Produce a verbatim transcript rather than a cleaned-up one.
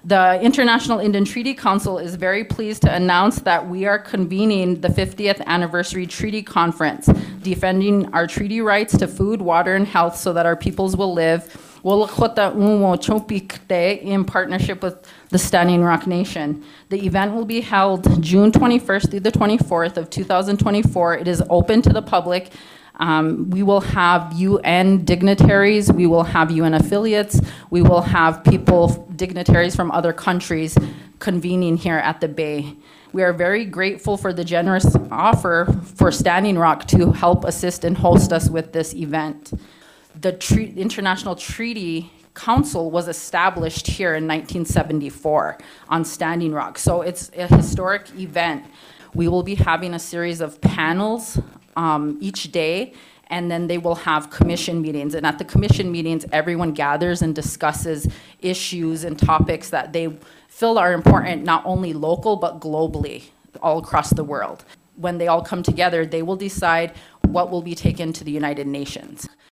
The International Indian Treaty Council is very pleased to announce that we are convening the fiftieth Anniversary Treaty Conference, defending our treaty rights to food, water, and health so that our peoples will live in partnership with the Standing Rock Nation. The event will be held June twenty-first through the twenty-fourth of two thousand twenty-four. It is open to the public. Um, we will have U N dignitaries, we will have U N affiliates, we will have people, dignitaries from other countries convening here at the Bay. We are very grateful for the generous offer for Standing Rock to help assist and host us with this event. The tre- International Treaty Council was established here in nineteen seventy-four on Standing Rock, so it's a historic event. We will be having a series of panels um, each day, and then they will have commission meetings. And at the commission meetings, everyone gathers and discusses issues and topics that they feel are important, not only local, but globally, all across the world. When they all come together, they will decide what will be taken to the United Nations.